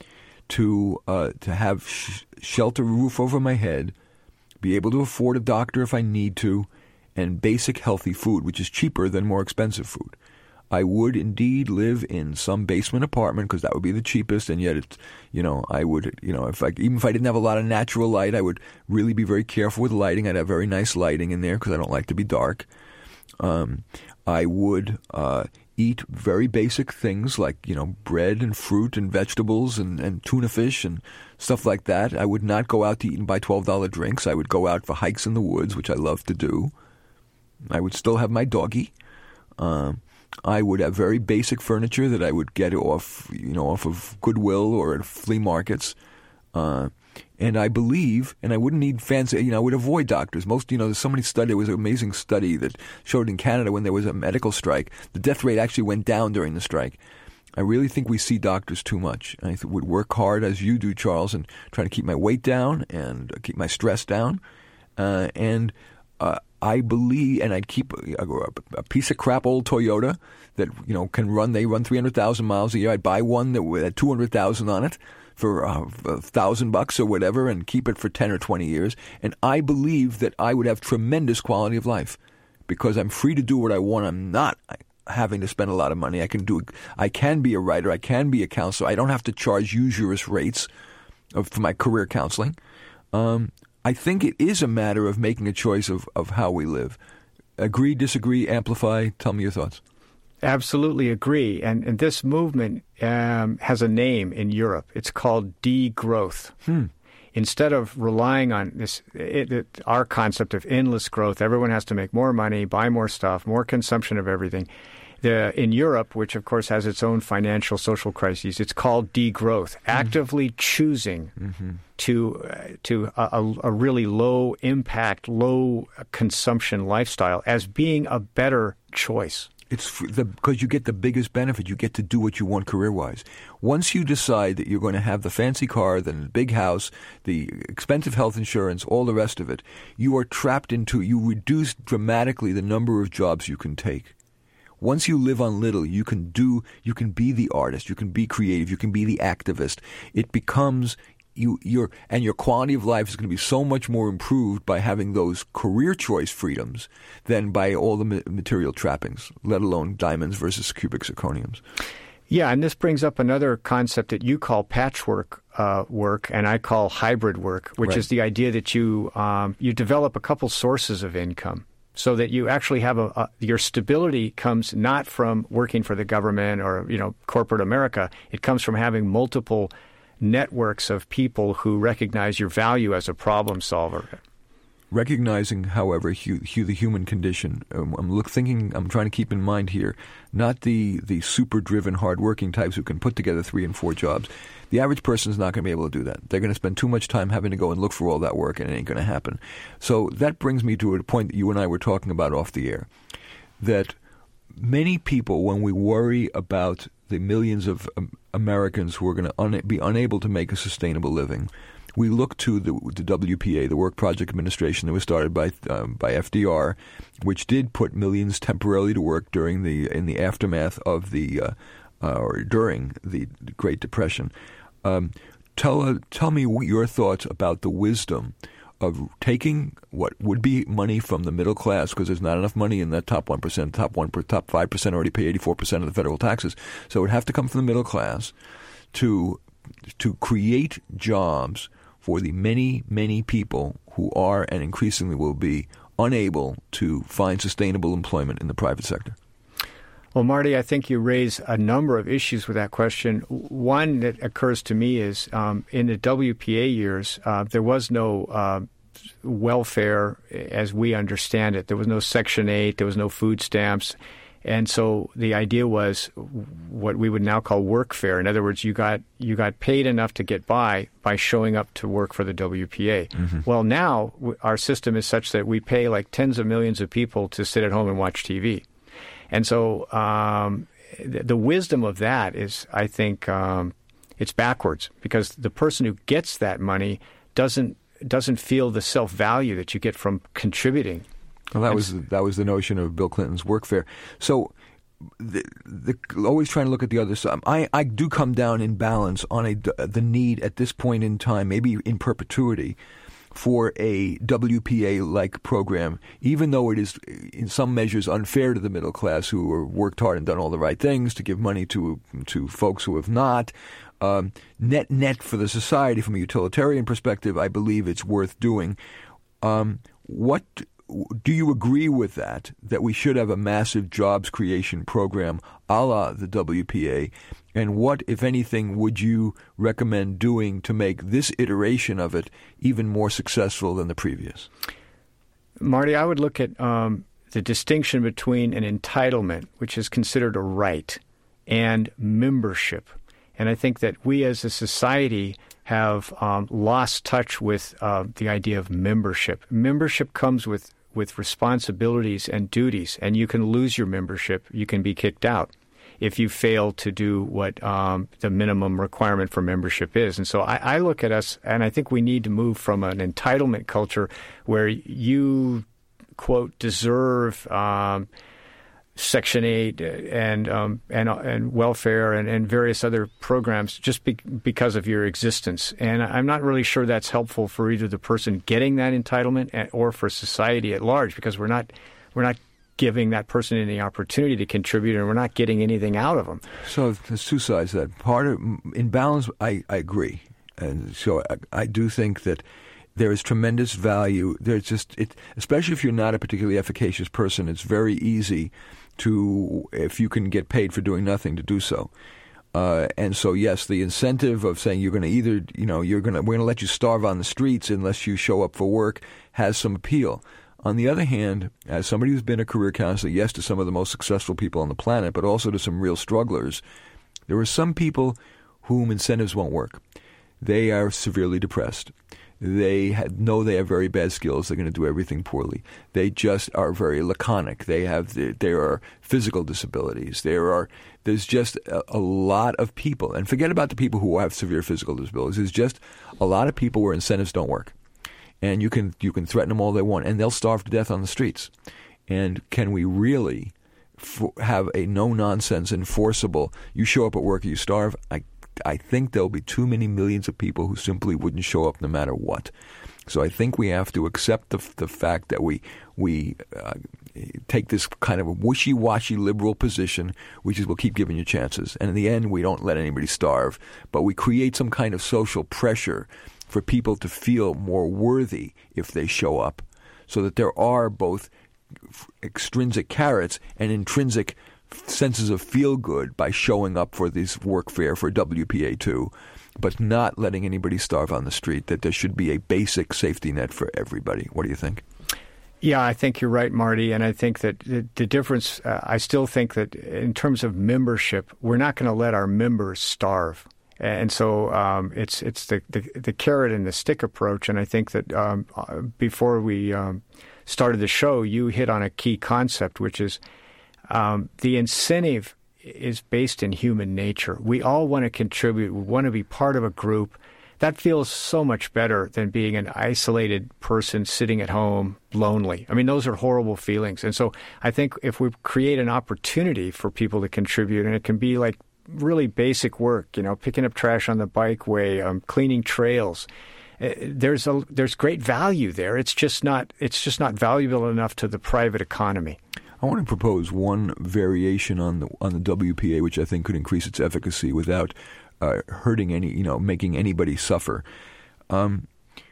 to uh, to have sh- shelter, roof over my head, be able to afford a doctor if I need to, and basic healthy food, which is cheaper than more expensive food. I would indeed live in some basement apartment because that would be the cheapest, and yet, it's, you know, I would, you know, if I, even if I didn't have a lot of natural light, I would really be very careful with lighting. I'd have very nice lighting in there because I don't like to be dark. Um, I would uh, eat very basic things like, you know, bread and fruit and vegetables and, and tuna fish and stuff like that. I would not go out to eat and buy twelve dollar drinks. I would go out for hikes in the woods, which I love to do. I would still have my doggie. Um, I would have very basic furniture that I would get off, you know, off of Goodwill or at flea markets. Uh, and I believe, and I wouldn't need fancy, you know, I would avoid doctors. Most, you know, there's so many studies, there was an amazing study that showed in Canada when there was a medical strike, the death rate actually went down during the strike. I really think we see doctors too much. I would work hard, as you do, Charles, and try to keep my weight down and keep my stress down. Uh, and uh, I believe, and I'd keep a, a piece of crap old Toyota that, you know, can run, they run three hundred thousand miles a year. I'd buy one that had two hundred thousand on it for uh, a thousand bucks or whatever and keep it for ten or twenty years. And I believe that I would have tremendous quality of life because I'm free to do what I want. I'm not having to spend a lot of money. I can do, I can be a writer. I can be a counselor. I don't have to charge usurious rates of, for my career counseling. Um, I think it is a matter of making a choice of, of how we live. Agree, disagree, amplify? Tell me your thoughts. Absolutely agree. And, and this movement um, has a name in Europe. It's called degrowth. Hmm. Instead of relying on this, it, it, our concept of endless growth, everyone has to make more money, buy more stuff, more consumption of everything. The, in Europe, which of course has its own financial, social crises, it's called degrowth. Mm. Actively choosing mm-hmm. to uh, to a, a really low impact, low consumption lifestyle as being a better choice. It's the, because you get the biggest benefit. You get to do what you want career-wise. Once you decide that you're going to have the fancy car, the big house, the expensive health insurance, all the rest of it, you are trapped into, you reduce dramatically the number of jobs you can take. Once you live on little, you can do, you can be the artist, you can be creative, you can be the activist. It becomes you, your, and your quality of life is going to be so much more improved by having those career choice freedoms than by all the material trappings, let alone diamonds versus cubic zirconiums. Yeah, and this brings up another concept that you call patchwork uh, work, and I call hybrid work, which right. is the idea that you um, you develop a couple sources of income. So that you actually have a, a your stability comes not from working for the government or, you know, corporate America. It comes from having multiple networks of people who recognize your value as a problem solver. Recognizing, however, Hugh, Hugh, the human condition, um, I'm look, thinking, I'm trying to keep in mind here, not the, the super-driven, hard-working types who can put together three and four jobs. The average person is not going to be able to do that. They're going to spend too much time having to go and look for all that work, and it ain't going to happen. So that brings me to a point that you and I were talking about off the air, that many people, when we worry about the millions of um, Americans who are going to un- be unable to make a sustainable living, we look to the, the W P A, the Work Project Administration that was started by um, by F D R, which did put millions temporarily to work during the in the aftermath of the uh, uh, or during the Great Depression. Um, tell uh, tell me what your thoughts about the wisdom of taking what would be money from the middle class, because there's not enough money in that top one percent, top one, top five percent already pay eighty-four percent of the federal taxes, so it would have to come from the middle class to to create jobs for the many, many people who are and increasingly will be unable to find sustainable employment in the private sector? Well, Marty, I think you raise a number of issues with that question. One that occurs to me is um, in the W P A years, uh, there was no uh, welfare as we understand it. There was no Section eight. There was no food stamps. And so the idea was what we would now call workfare. In other words, you got you got paid enough to get by by showing up to work for the W P A. Mm-hmm. Well, now w- our system is such that we pay like tens of millions of people to sit at home and watch T V. And so um, the, the wisdom of that is, I think, um, it's backwards, because the person who gets that money doesn't doesn't feel the self-value that you get from contributing. Well, that was that was the notion of Bill Clinton's workfare. So, the, the, always trying to look at the other side. I, I do come down in balance on a, the need at this point in time, maybe in perpetuity, for a W P A-like program, even though it is in some measures unfair to the middle class who have worked hard and done all the right things to give money to to folks who have not. Um, net net for the society, from a utilitarian perspective, I believe it's worth doing. Um, what do you agree with that, that we should have a massive jobs creation program a la the W P A? And what, if anything, would you recommend doing to make this iteration of it even more successful than the previous? Marty, I would look at um, the distinction between an entitlement, which is considered a right, and membership. And I think that we as a society have um, lost touch with uh, the idea of membership. Membership comes with, with responsibilities and duties, and you can lose your membership. You can be kicked out. if you fail to do what um, the minimum requirement for membership is. And so I, I look at us, and I think we need to move from an entitlement culture where you, quote, deserve um, Section eight and um, and and welfare and, and various other programs just be, because of your existence. And I'm not really sure that's helpful for either the person getting that entitlement or for society at large, because we're not we're not giving that person any opportunity to contribute, and we're not getting anything out of them. So there's two sides to that. Part of in balance, I, I agree, and so I, I do think that there is tremendous value. There's just it, especially if you're not a particularly efficacious person, it's very easy to, if you can get paid for doing nothing, to do so. Uh, and so, yes, the incentive of saying you're going to either, you know, you're going to, we're going to let you starve on the streets unless you show up for work has some appeal. On the other hand, as somebody who's been a career counselor, yes, to some of the most successful people on the planet, but also to some real strugglers, there are some people whom incentives won't work. They are severely depressed. They had, know they have very bad skills. They're going to do everything poorly. They just are very laconic. They have the, there are physical disabilities. There are there's just a, a lot of people, and forget about the people who have severe physical disabilities. There's just a lot of people where incentives don't work, and you can you can threaten them all they want, and they'll starve to death on the streets. And can we really f- have a no nonsense enforceable? You show up at work, you starve. I. I think there'll be too many millions of people who simply wouldn't show up no matter what. So I think we have to accept the the fact that we we uh, take this kind of a wishy-washy liberal position, which is we'll keep giving you chances. And in the end, we don't let anybody starve, but we create some kind of social pressure for people to feel more worthy if they show up, so that there are both extrinsic carrots and intrinsic senses of feel-good by showing up for this work fair for W P A two, but not letting anybody starve on the street, that there should be a basic safety net for everybody. What do you think? Yeah, I think you're right, Marty, and I think that the, the difference, uh, I still think that in terms of membership, we're not going to let our members starve. And so um, it's it's the, the, the carrot and the stick approach, and I think that um, before we um, started the show, you hit on a key concept, which is Um, the incentive is based in human nature. We all want to contribute. We want to be part of a group. That feels so much better than being an isolated person sitting at home lonely. I mean, those are horrible feelings. And so I think if we create an opportunity for people to contribute, and it can be like really basic work, you know, picking up trash on the bikeway, um, cleaning trails, uh, there's a there's great value there. It's just not it's just not valuable enough to the private economy. I want to propose one variation on the on the W P A, which I think could increase its efficacy without uh, hurting any, you know, making anybody suffer. Um,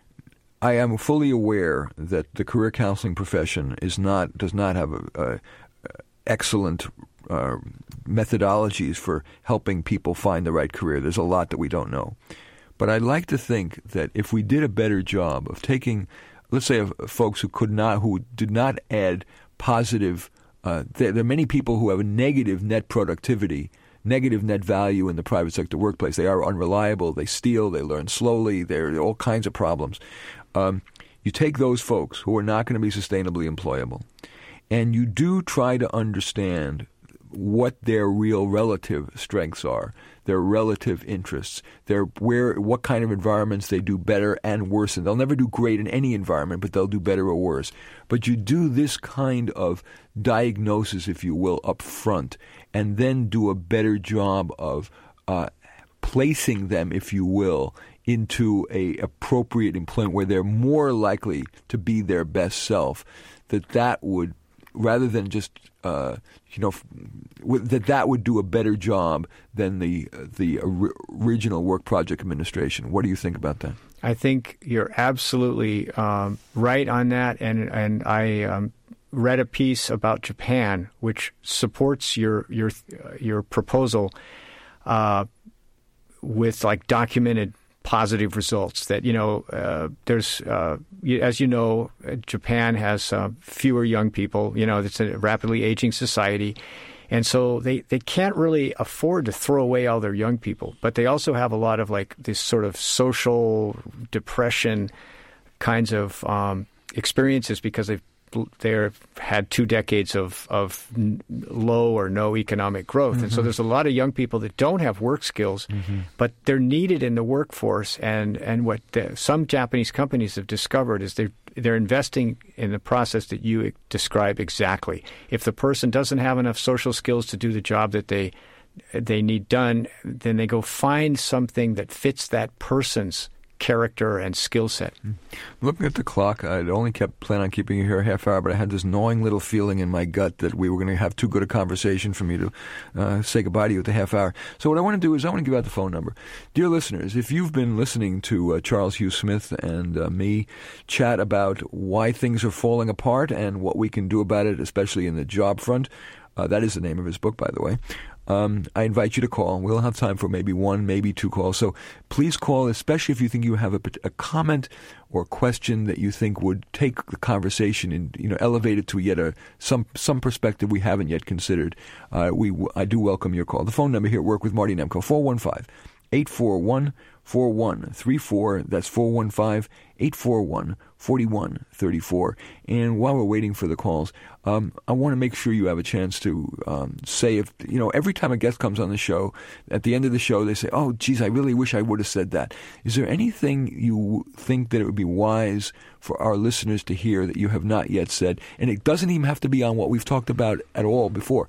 I am fully aware that the career counseling profession is not does not have a, a excellent uh, methodologies for helping people find the right career. There's a lot that we don't know, but I'd like to think that if we did a better job of taking, let's say, of folks who could not, who did not add positive. Uh, there, there are many people who have a negative net productivity, negative net value in the private sector workplace. They are unreliable. They steal. They learn slowly. There are all kinds of problems. Um, you take those folks who are not going to be sustainably employable, and you do try to understand what their real relative strengths are, their relative interests, their where what kind of environments they do better and worse. And they'll never do great in any environment, but they'll do better or worse. But you do this kind of diagnosis, if you will, up front, and then do a better job of uh, placing them, if you will, into a appropriate employment where they're more likely to be their best self, that that would, rather than just uh, you know, that that would do a better job than the the original work project administration. What do you think about that? I think you're absolutely um, right on that, and and I um, read a piece about Japan which supports your your your proposal uh, with like documented positive results. That, you know, uh, there's, uh, as you know, Japan has uh, fewer young people. You know, it's a rapidly aging society. And so they, they can't really afford to throw away all their young people. But they also have a lot of like this sort of social depression kinds of um, experiences because they've they've had two decades of, of low or no economic growth. Mm-hmm. And so there's a lot of young people that don't have work skills, mm-hmm. but they're needed in the workforce. And, and what the, some Japanese companies have discovered is they're, they're investing in the process that you describe exactly. If the person doesn't have enough social skills to do the job that they they need done, then they go find something that fits that person's character and skill set. Looking at the clock, I'd only kept plan on keeping you here a half hour, but I had this gnawing little feeling in my gut that we were going to have too good a conversation for me to uh, say goodbye to you at the half hour. So what I want to do is I want to give out the phone number. Dear listeners, if you've been listening to uh, Charles Hugh Smith and uh, me chat about why things are falling apart and what we can do about it, especially in the job front, uh, that is the name of his book, by the way. Um, I invite you to call. We'll have time for maybe one, maybe two calls. So please call, especially if you think you have a, a comment or question that you think would take the conversation and, you know, elevate it to yet a some some perspective we haven't yet considered. Uh, we I do welcome your call. The phone number here at Work with Marty Nemko, four one five, eight four one, four one three four. That's four one five, eight four one, four one three four. And while we're waiting for the calls, um, I want to make sure you have a chance to um, say, if you know, every time a guest comes on the show, at the end of the show, they say, oh, geez, I really wish I would have said that. Is there anything you think that it would be wise for our listeners to hear that you have not yet said? And it doesn't even have to be on what we've talked about at all before.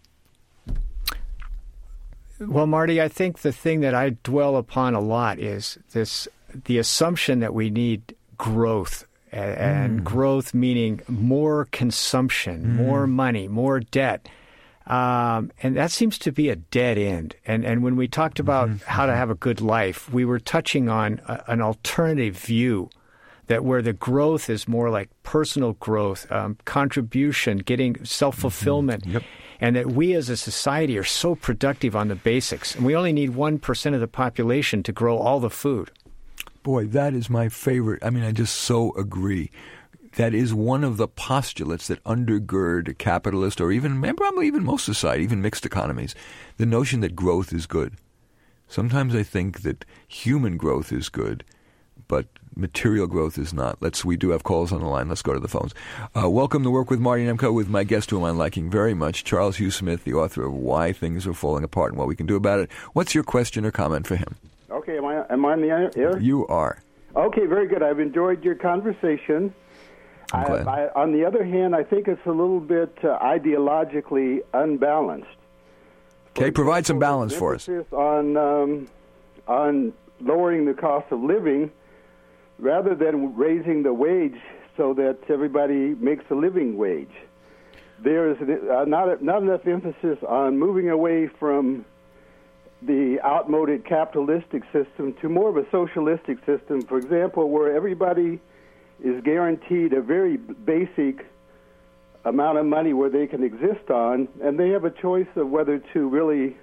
Well, Marty, I think the thing that I dwell upon a lot is this: the assumption that we need growth, and, and mm. growth meaning more consumption, mm. more money, more debt. Um, and that seems to be a dead end. And and when we talked about mm-hmm. how to have a good life, we were touching on a, an alternative view, that where the growth is more like personal growth, um, contribution, getting self-fulfillment. Mm-hmm. Yep. And that we as a society are so productive on the basics. And we only need one percent of the population to grow all the food. Boy, that is my favorite. I mean, I just so agree. That is one of the postulates that undergird a capitalist or even, probably even most society, even mixed economies, the notion that growth is good. Sometimes I think that human growth is good, but material growth is not. Let's. We do have calls on the line. Let's go to the phones. Uh, welcome to Work with Marty Nemko with my guest, whom I'm liking very much, Charles Hugh Smith, the author of Why Things Are Falling Apart and What We Can Do About It. What's your question or comment for him? Okay, am I, am I on the air? You are. Okay, very good. I've enjoyed your conversation. I'm glad. I, I, on the other hand, I think it's a little bit uh, ideologically unbalanced. Okay, for provide some balance for us. On, um, on lowering the cost of living rather than raising the wage so that everybody makes a living wage. There's uh, not, not enough emphasis on moving away from the outmoded capitalistic system to more of a socialistic system, for example, where everybody is guaranteed a very basic amount of money where they can exist on, and they have a choice of whether to really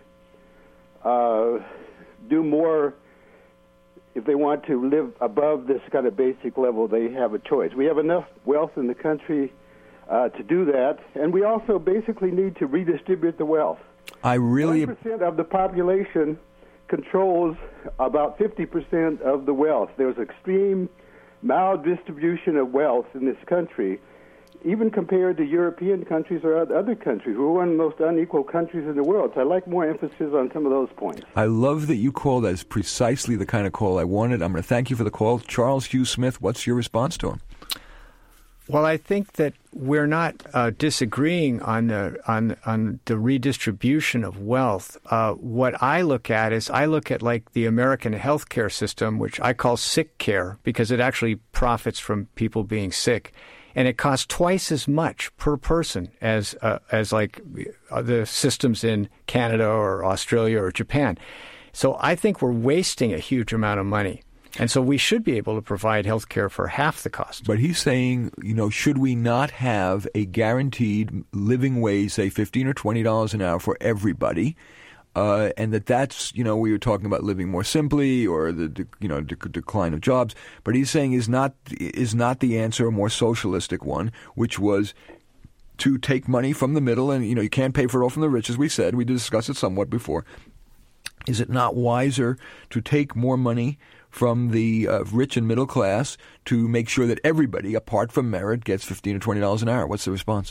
uh, do more. If they want to live above this kind of basic level, they have a choice. We have enough wealth in the country uh, to do that, and we also basically need to redistribute the wealth. I really... one percent of the population controls about fifty percent of the wealth. There's extreme maldistribution of wealth in this country, even compared to European countries or other countries. We're one of the most unequal countries in the world, so I'd like more emphasis on some of those points. I love that you called. That is precisely the kind of call I wanted. I'm going to thank you for the call. Charles Hugh Smith, what's your response to him? Well, I think that we're not uh, disagreeing on the on on the redistribution of wealth. Uh, what I look at is I look at like the American healthcare system, which I call sick care, because it actually profits from people being sick, and it costs twice as much per person as uh, as like the systems in Canada or Australia or Japan. So I think we're wasting a huge amount of money. And so we should be able to provide health care for half the cost. But he's saying, you know, should we not have a guaranteed living wage, say fifteen or twenty dollars an hour for everybody, uh, and that that's, you know, we were talking about living more simply or the, you know, de- decline of jobs. But he's saying is not is not the answer a more socialistic one, which was to take money from the middle, and, you know, you can't pay for it all from the rich, as we said. We discussed it somewhat before. Is it not wiser to take more money from the uh, rich and middle class to make sure that everybody, apart from merit, gets fifteen or twenty dollars an hour. What's the response?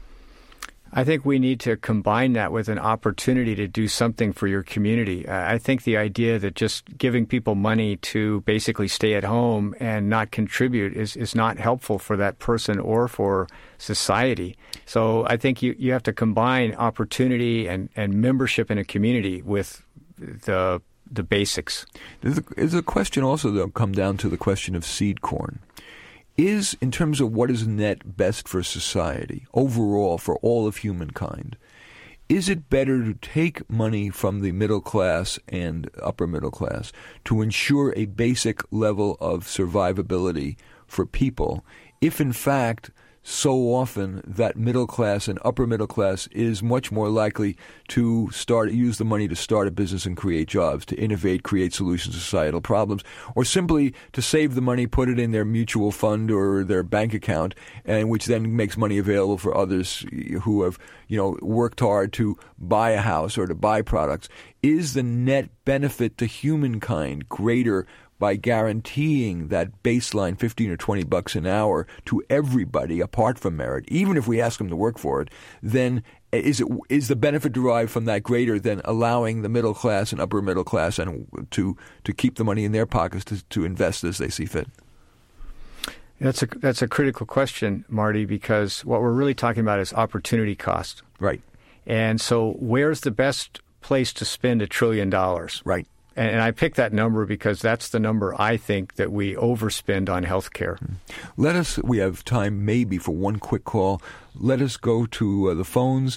I think we need to combine that with an opportunity to do something for your community. I think the idea that just giving people money to basically stay at home and not contribute is, is not helpful for that person or for society. So I think you, you have to combine opportunity and, and membership in a community with the the basics. There's a, there's a question also that will come down to the question of seed corn. Is, in terms of what is net best for society, overall, for all of humankind, is it better to take money from the middle class and upper middle class to ensure a basic level of survivability for people if, in fact, so often that middle class and upper middle class is much more likely to start use the money to start a business and create jobs, to innovate, create solutions to societal problems, or simply to save the money, put it in their mutual fund or their bank account, and which then makes money available for others who have, you know, worked hard to buy a house or to buy products. Is the net benefit to humankind greater by guaranteeing that baseline fifteen or twenty bucks an hour to everybody apart from merit, even if we ask them to work for it, then is it is the benefit derived from that greater than allowing the middle class and upper middle class and to to keep the money in their pockets to, to invest as they see fit? That's a that's a critical question, Marty, because what we're really talking about is opportunity cost. Right. And so where's the best place to spend a trillion dollars? Right. And I picked that number because that's the number I think that we overspend on health care. Let us, we have time maybe for one quick call. Let us go to uh, the phones.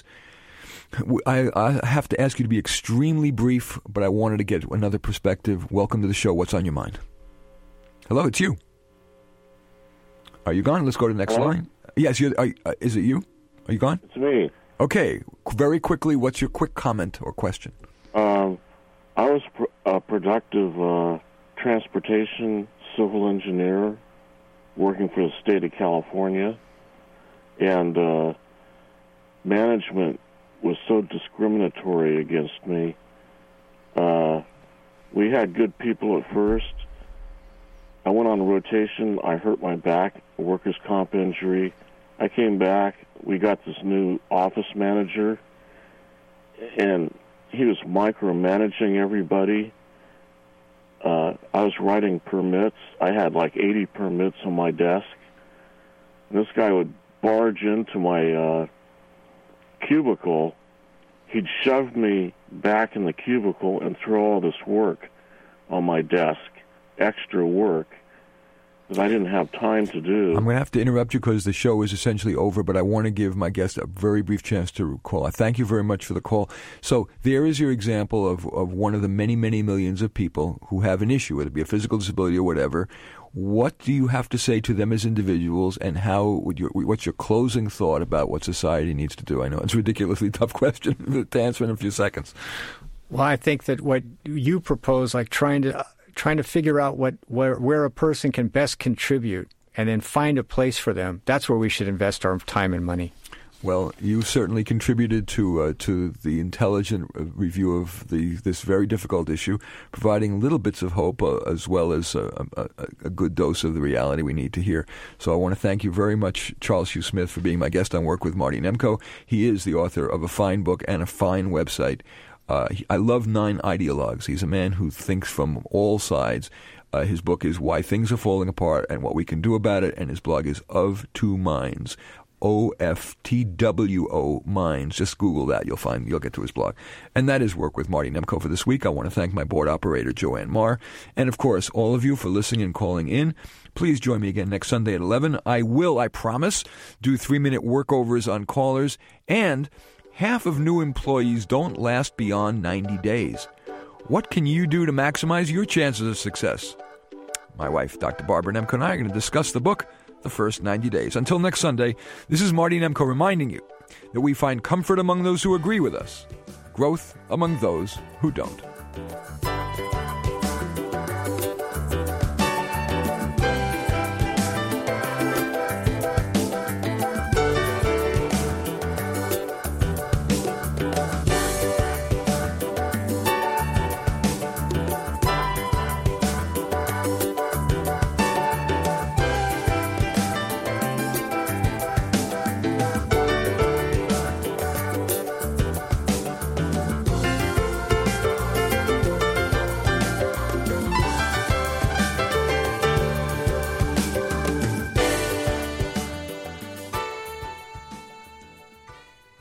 I, I have to ask you to be extremely brief, but I wanted to get another perspective. Welcome to the show. What's on your mind? Hello, it's you. Are you gone? Let's go to the next Hello? line. Yes, you're, are, uh, is it you? Are you gone? It's me. Okay, very quickly, what's your quick comment or question? Um, I was pr- a productive uh, transportation civil engineer working for the state of California, and uh, management was so discriminatory against me. Uh, we had good people at first. I went on rotation. I hurt my back, a workers' comp injury. I came back. We got this new office manager, and he was micromanaging everybody. Uh, I was writing permits. I had like eighty permits on my desk. And this guy would barge into my uh, cubicle. He'd shove me back in the cubicle and throw all this work on my desk, extra work that I didn't have time to do. I'm going to have to interrupt you because the show is essentially over, but I want to give my guest a very brief chance to call. I thank you very much for the call. So there is your example of, of one of the many, many millions of people who have an issue, whether it be a physical disability or whatever. What do you have to say to them as individuals, and how would your, what's your closing thought about what society needs to do? I know it's a ridiculously tough question to answer in a few seconds. Well, I think that what you propose, like trying to trying to figure out what where, where a person can best contribute and then find a place for them, that's where we should invest our time and money. Well, you certainly contributed to uh, to the intelligent review of the this very difficult issue, providing little bits of hope uh, as well as a, a, a good dose of the reality we need to hear. So I want to thank you very much, Charles Hugh Smith, for being my guest on Work with Marty Nemko. He is the author of a fine book and a fine website. Uh, he, I love Nine Ideologues. He's a man who thinks from all sides. Uh, his book is Why Things Are Falling Apart and What We Can Do About It, and his blog is Of Two Minds. O F T W O Minds. Just Google that. You'll find, you'll get to his blog. And that is Work with Marty Nemko for this week. I want to thank my board operator, Joanne Marr. And, of course, all of you for listening and calling in. Please join me again next Sunday at eleven. I will, I promise, do three-minute workovers on callers. And half of new employees don't last beyond ninety days. What can you do to maximize your chances of success? My wife, Doctor Barbara Nemko, and I are going to discuss the book, The First ninety days. Until next Sunday, this is Marty Nemko reminding you that we find comfort among those who agree with us, growth among those who don't.